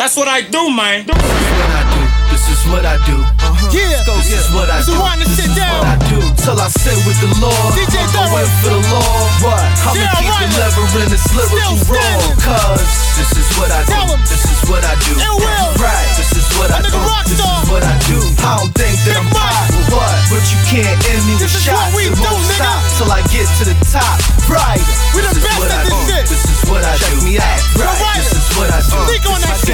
That's what I do, man. This is what I do. Yeah, this is what I do. This is what I do. Till I sit with the Lord. DJ I'm going for the Lord. What? I'ma keep delivering this lyrical raw. Cause this is what I do. This is what I do. Right. This is what I do. This is what I do. I don't think that I'm hot. What? But you can't end me with shots. It won't stop till I get to the top. Right. We the best at this shit. This is what I do. Check me out. Right. This is what I do. Speak on that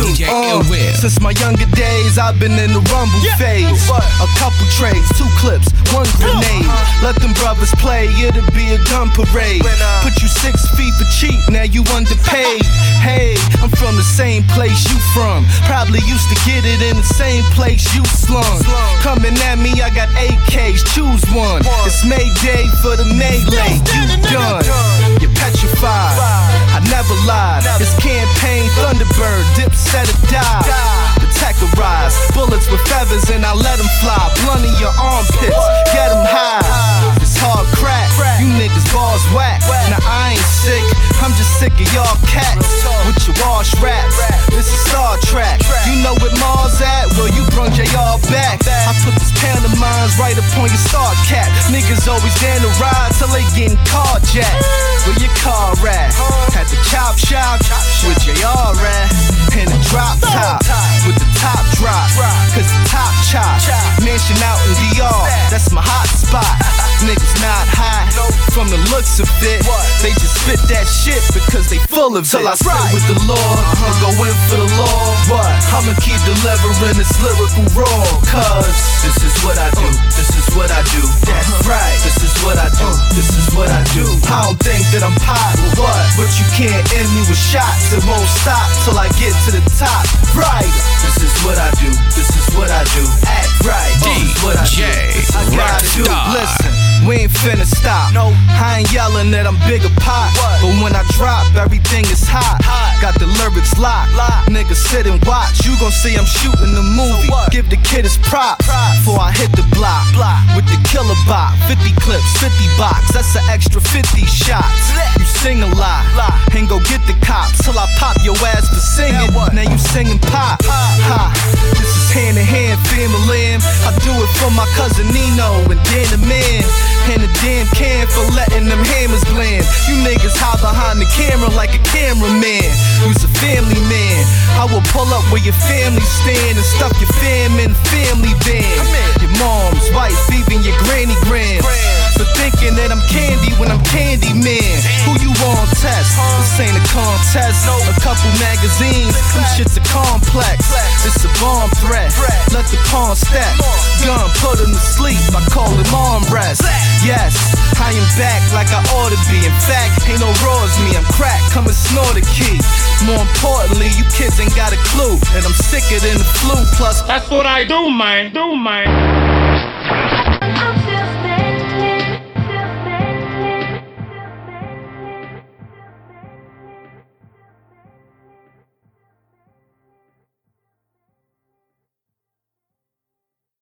shit. Since my younger days, I've been in the rumble phase. A couple trades, 2 clips, 1 grenade. Let them brothers play, it'll be a gun parade. Put you 6 feet for cheap, now you underpaid. Hey, I'm from the same place you from. Probably used to get it in the same place you slung. Coming at me, I got AKs, choose one. It's Mayday for the melee, you done. You're petrified, I never lied. It's campaign Thunderbird, Dipset or die. Detectorize bullets with feathers and I let them fly. Blunt in your armpits, get them high. It's hard crack, you niggas balls whack. Now I ain't sick, I'm just sick of y'all cats with your wash raps. This is Star Trek, you know where Mars at? Well, you brung JR back. I put this pound of mines right up on your star cap. Niggas always down to ride till they getting carjacked. Where your car at? At the chop shop with JR at. In the drop top with the top drop, cause the top chop. Mansion out in DR, that's my hot spot. Niggas not high from the looks of it. They just spit that shit because they full of it. Till I sit with the Lord, I'm going for the Lord. What? I'ma keep delivering this lyrical raw. Cause this is what I do. This is what I do. That's right. This is what I do. This is what I do. I don't think that I'm hot. What? But you can't end me with shots. It won't stop till I get to the top. Right. This is what I do. This is what I do. Act right. This is what I do. I gotta do. Listen, we ain't finna stop. No, I ain't yelling that I'm bigger pop. But when I drop, everything is hot. Got the lyrics locked. Niggas sit and watch. You gon' see I'm shooting the movie. Give the kid his props before I hit the block with the killer bop. 50 clips, 50 box. That's an extra 50 shots. You sing a lot and go get the cops till I pop your ass for singing. Now you singing pop. This is hand in hand, family. I do it for my cousin Nino and Dan the Man. And the damn can for letting them hammers blend. You niggas hide behind the camera like a cameraman. You's a family man. I will pull up where your family stand and stuff your fam in family van. Your mom's wife, even your granny grams. For thinking that I'm candy when I'm candy man. Who you on test? This ain't a contest. A couple magazines, them shit's a complex. It's a bomb threat. Let the pawn stack. Gun put him to sleep. I call him arm rest. Yes, I am back like I ought to be. In fact, ain't no raws me, I'm crack, come and snort a key. More importantly, you kids ain't got a clue. And I'm sicker than the flu, plus that's what I do, man.